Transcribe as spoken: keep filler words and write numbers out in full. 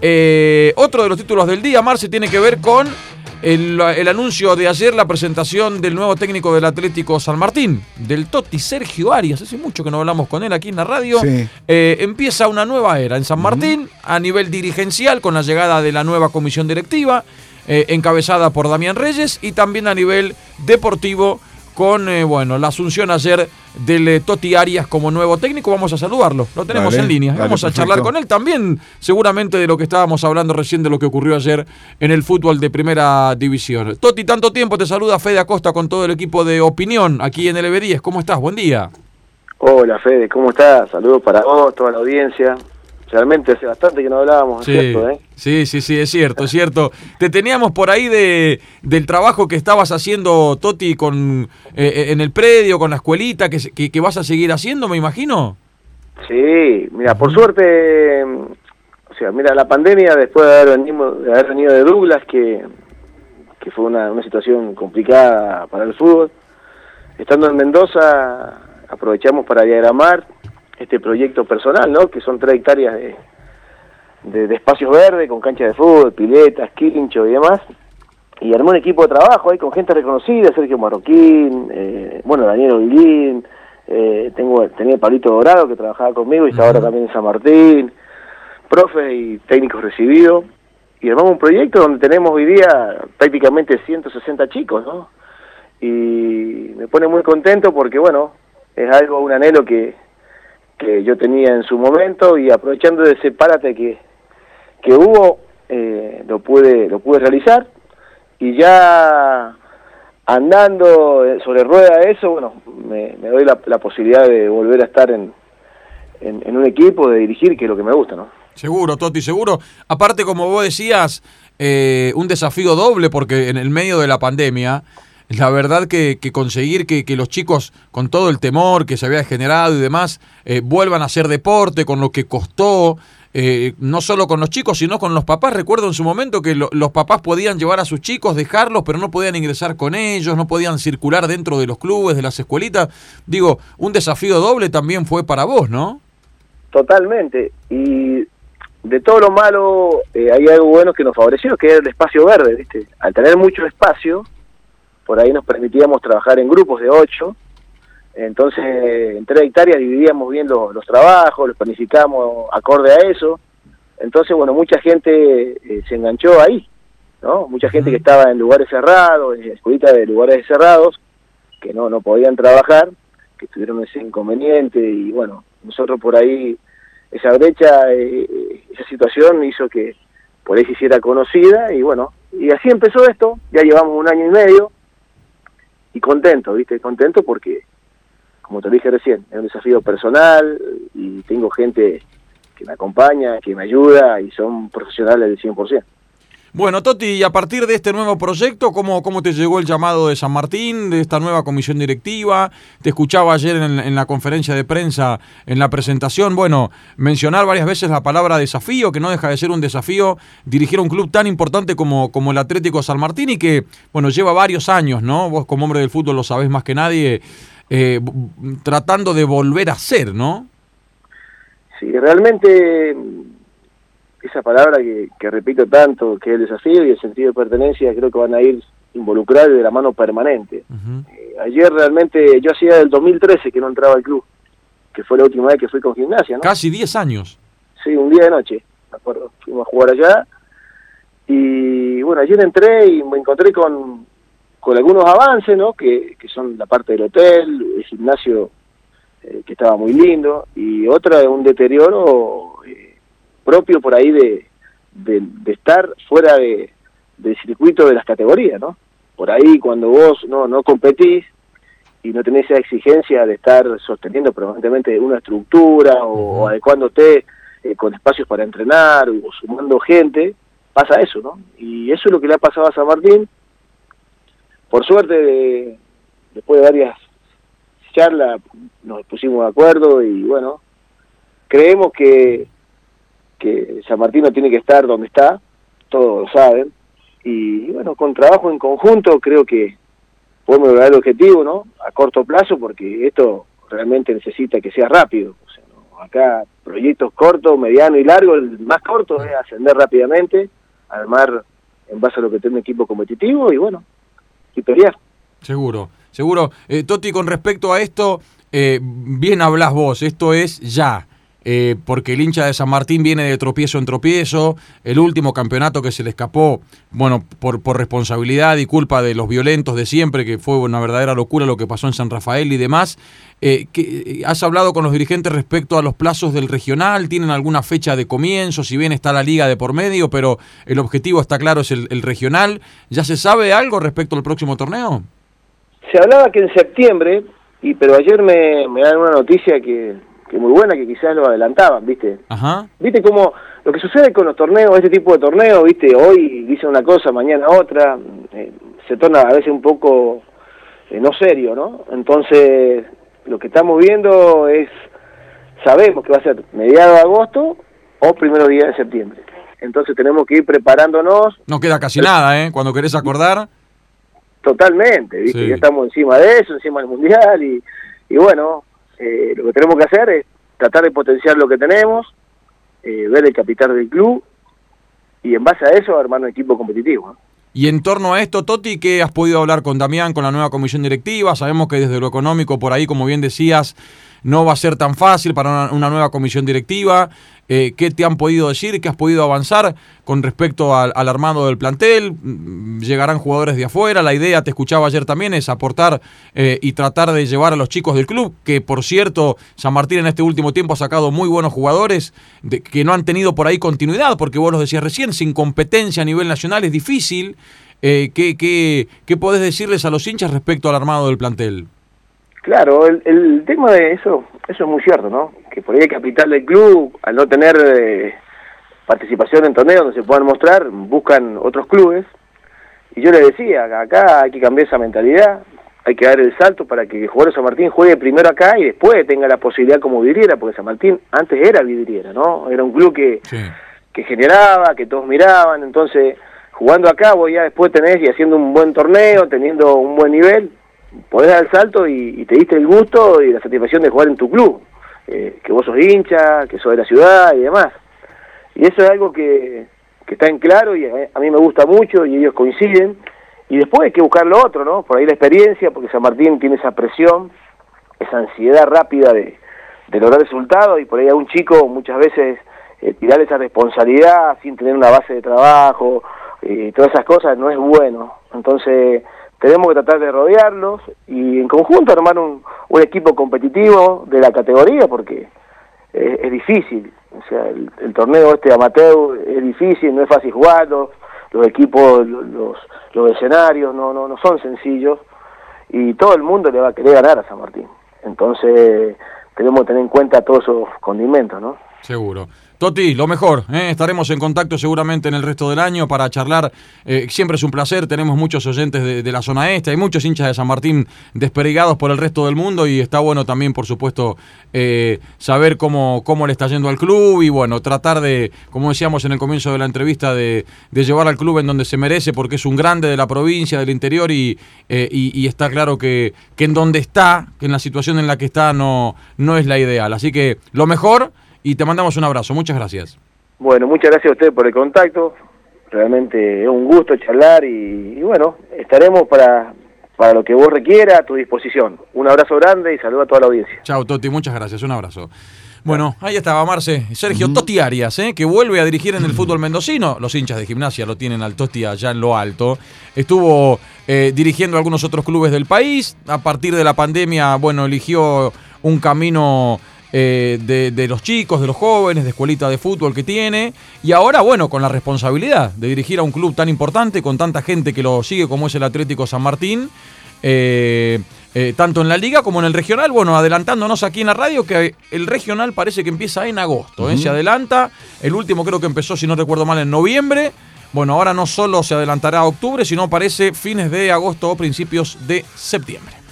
Eh, otro de los títulos del día, Marce, tiene que ver con el, el anuncio de ayer, la presentación del nuevo técnico del Atlético San Martín, del Toti, Sergio Arias. Hace mucho que no hablamos con él aquí en la radio. Sí. Eh, empieza una nueva era en San Martín, uh-huh. a nivel dirigencial, con la llegada de la nueva comisión directiva, eh, encabezada por Damián Reyes, y también a nivel deportivo, con eh, bueno, la asunción ayer del eh, Toti Arias como nuevo técnico. Vamos a saludarlo, lo tenemos dale, en línea. dale, Vamos a perfecto. charlar con él también, seguramente de lo que estábamos hablando recién, de lo que ocurrió ayer en el fútbol de primera división. Toti, tanto tiempo, te saluda Fede Acosta con todo el equipo de Opinión aquí en el E B diez. ¿Cómo estás? Buen día. Hola Fede, ¿cómo estás? Saludos para vos, toda la audiencia. Realmente hace bastante que no hablábamos, Sí, ¿es cierto? ¿eh? sí, sí, sí, es cierto, es cierto. Te teníamos por ahí de del trabajo que estabas haciendo, Toti, con eh, en el predio, con la escuelita, que, que, que vas a seguir haciendo, me imagino. Sí, mira, por suerte, o sea, mira, la pandemia, después de haber venido de, haber venido de Douglas, que, que fue una, una situación complicada para el fútbol, estando en Mendoza, aprovechamos para diagramar este proyecto personal, ¿no? Que son tres hectáreas de, de, de espacios verdes, con canchas de fútbol, piletas, quincho y demás, y armó un equipo de trabajo ahí con gente reconocida, Sergio Marroquín, eh, bueno, Daniel Olguín, eh, tengo, tenía Pablito Dorado que trabajaba conmigo y está uh-huh. ahora también en San Martín, profes y técnicos recibidos, y armamos un proyecto donde tenemos hoy día prácticamente ciento sesenta chicos, ¿no? Y me pone muy contento porque, bueno, es algo, un anhelo que que yo tenía en su momento, y aprovechando de ese párate que, que hubo, eh, lo pude lo pude realizar, y ya andando sobre rueda de eso, bueno, me, me doy la, la posibilidad de volver a estar en, en, en un equipo, de dirigir, que es lo que me gusta, ¿no? Seguro, Toti, seguro. Aparte, como vos decías, eh, un desafío doble, porque en el medio de la pandemia, la verdad que, que conseguir que, que los chicos, con todo el temor que se había generado y demás, eh, vuelvan a hacer deporte, con lo que costó, eh, no solo con los chicos, sino con los papás. Recuerdo en su momento que lo, los papás podían llevar a sus chicos, dejarlos, pero no podían ingresar con ellos, no podían circular dentro de los clubes, de las escuelitas. Digo, un desafío doble también fue para vos, ¿no? Totalmente. Y de todo lo malo, eh, hay algo bueno que nos favoreció, que es el espacio verde, ¿viste? Al tener mucho espacio, por ahí nos permitíamos trabajar en grupos de ocho, entonces en tres hectáreas dividíamos bien los, los trabajos, los planificamos acorde a eso, entonces bueno, mucha gente eh, se enganchó ahí, ¿no? Mucha gente que estaba en lugares cerrados, en escuelitas de lugares cerrados, que no, no podían trabajar, que tuvieron ese inconveniente, y bueno, nosotros por ahí, esa brecha, eh, esa situación hizo que por ahí se hiciera conocida, y bueno, y así empezó esto, ya llevamos un año y medio, y contento, ¿viste? Contento porque, como te dije recién, es un desafío personal y tengo gente que me acompaña, que me ayuda y son profesionales del cien por ciento. Bueno, Toti, y a partir de este nuevo proyecto, ¿cómo, cómo te llegó el llamado de San Martín, de esta nueva comisión directiva? Te escuchaba ayer en, en la conferencia de prensa, en la presentación, bueno, mencionar varias veces la palabra desafío, que no deja de ser un desafío dirigir un club tan importante como, como el Atlético San Martín, y que, bueno, lleva varios años, ¿no? Vos como hombre del fútbol lo sabés más que nadie, eh, tratando de volver a ser, ¿no? Sí, realmente esa palabra que, que repito tanto, que es el desafío y el sentido de pertenencia, creo que van a ir involucrados de la mano permanente. Uh-huh. Eh, ayer realmente, yo hacía del dos mil trece que no entraba al club, que fue la última vez que fui con Gimnasia, ¿no? Casi diez años. Sí, un día de noche, me acuerdo. Fuimos a jugar allá, y bueno, ayer entré y me encontré con, con algunos avances, ¿no? Que, que son la parte del hotel, el gimnasio, eh, que estaba muy lindo, y otra, un deterioro eh, propio por ahí de, de, de estar fuera de, del circuito de las categorías, ¿no? Por ahí cuando vos no, no competís y no tenés esa exigencia de estar sosteniendo permanentemente una estructura o, uh-huh. o adecuándote eh, con espacios para entrenar o sumando gente, pasa eso, ¿no? Y eso es lo que le ha pasado a San Martín. Por suerte, de, después de varias charlas, nos pusimos de acuerdo y bueno, creemos que que San Martín no tiene que estar donde está, todos lo saben, y bueno, con trabajo en conjunto creo que podemos lograr el objetivo, ¿no? A corto plazo, porque esto realmente necesita que sea rápido, o sea, ¿no? acá proyectos cortos, mediano y largo. El más corto es ascender rápidamente, armar en base a lo que tiene un equipo competitivo y bueno, y pelear. Seguro, seguro. Eh, Toti, con respecto a esto, eh, bien hablás vos, esto es ya. Eh, porque el hincha de San Martín viene de tropiezo en tropiezo, el último campeonato que se le escapó, bueno, por, por responsabilidad y culpa de los violentos de siempre, que fue una verdadera locura lo que pasó en San Rafael y demás. Eh, que, ¿Has hablado con los dirigentes respecto a los plazos del regional? ¿Tienen alguna fecha de comienzo? Si bien está la liga de por medio, pero el objetivo está claro, es el, el regional. ¿Ya se sabe algo respecto al próximo torneo? Se hablaba que en septiembre, y pero ayer me, me dan una noticia que... que muy buena, que quizás lo adelantaban, ¿viste? Ajá. ¿Viste cómo lo que sucede con los torneos, este tipo de torneos, ¿viste? Hoy dicen una cosa, mañana otra, eh, se torna a veces un poco eh, no serio, ¿no? Entonces, lo que estamos viendo es, sabemos que va a ser mediados de agosto o primeros días de septiembre. Entonces tenemos que ir preparándonos. No queda casi nada, ¿eh? Cuando querés acordar. Totalmente, ¿viste? Sí. Ya estamos encima de eso, encima del Mundial y, y bueno... Eh, lo que tenemos que hacer es tratar de potenciar lo que tenemos, eh, ver el capital del club y en base a eso armar un equipo competitivo, ¿no? Y en torno a esto, Toti, ¿qué has podido hablar con Damián, con la nueva comisión directiva? Sabemos que desde lo económico por ahí, como bien decías, no va a ser tan fácil para una, una nueva comisión directiva. Eh, ¿Qué te han podido decir? ¿Qué has podido avanzar con respecto al, al armado del plantel? ¿Llegarán jugadores de afuera? La idea, te escuchaba ayer también, es aportar eh, y tratar de llevar a los chicos del club, que por cierto, San Martín en este último tiempo ha sacado muy buenos jugadores de, que no han tenido por ahí continuidad, porque vos los decías recién, sin competencia a nivel nacional es difícil. Eh, ¿qué, qué, ¿Qué podés decirles a los hinchas respecto al armado del plantel? Claro, el, el tema de eso, eso es muy cierto, ¿no? Que por ahí el capital del club, al no tener eh, participación en torneos donde se puedan mostrar, buscan otros clubes. Y yo les decía, acá hay que cambiar esa mentalidad, hay que dar el salto para que el jugador de San Martín juegue primero acá y después tenga la posibilidad como vidriera, porque San Martín antes era vidriera, ¿no? Era un club que, sí. que generaba, que todos miraban, entonces jugando acá vos ya después tenés y haciendo un buen torneo, teniendo un buen nivel, podés dar el salto y, y te diste el gusto y la satisfacción de jugar en tu club, eh, que vos sos hincha, que sos de la ciudad y demás. Y eso es algo que, que está en claro y a, a mí me gusta mucho y ellos coinciden. Y después hay que buscar lo otro, ¿no? Por ahí la experiencia, porque San Martín tiene esa presión, esa ansiedad rápida de, de lograr resultados y por ahí a un chico muchas veces eh, tirar esa responsabilidad sin tener una base de trabajo, eh, todas esas cosas no es bueno. Entonces tenemos que tratar de rodearlos y en conjunto armar un, un equipo competitivo de la categoría, porque es, es difícil. O sea, el, el torneo este amateur es difícil, no es fácil jugarlo, los equipos, los, los escenarios no, no, no son sencillos y todo el mundo le va a querer ganar a San Martín. Entonces tenemos que tener en cuenta todos esos condimentos, ¿no? Seguro. Toti, lo mejor, ¿eh? Estaremos en contacto seguramente en el resto del año para charlar, eh, siempre es un placer, tenemos muchos oyentes de, de la zona este, hay muchos hinchas de San Martín desperdigados por el resto del mundo y está bueno también, por supuesto, eh, saber cómo, cómo le está yendo al club y bueno, tratar de, como decíamos en el comienzo de la entrevista, de, de llevar al club en donde se merece, porque es un grande de la provincia, del interior y, eh, y, y está claro que, que en donde está, que en la situación en la que está no, no es la ideal, así que lo mejor. Y te mandamos un abrazo, muchas gracias. Bueno, muchas gracias a ustedes por el contacto, realmente es un gusto charlar y, y bueno, estaremos para, para lo que vos requiera a tu disposición. Un abrazo grande y saludo a toda la audiencia. Chao, Toti, muchas gracias, un abrazo. Bueno, ahí estaba Marce, Sergio uh-huh. Toti Arias, ¿eh? que vuelve a dirigir en el fútbol mendocino. Los hinchas de Gimnasia lo tienen al Toti allá en lo alto. Estuvo eh, dirigiendo algunos otros clubes del país. A partir de la pandemia, bueno, eligió un camino eh, de, de los chicos, de los jóvenes, de escuelita de fútbol que tiene. Y ahora, bueno, con la responsabilidad de dirigir a un club tan importante, con tanta gente que lo sigue como es el Atlético San Martín. Eh, eh, tanto en la liga como en el regional, bueno, adelantándonos aquí en la radio que el regional parece que empieza en agosto, ¿eh? Uh-huh. Se adelanta, el último creo que empezó, si no recuerdo mal, en noviembre. Bueno, ahora no solo se adelantará a octubre, sino parece fines de agosto o principios de septiembre.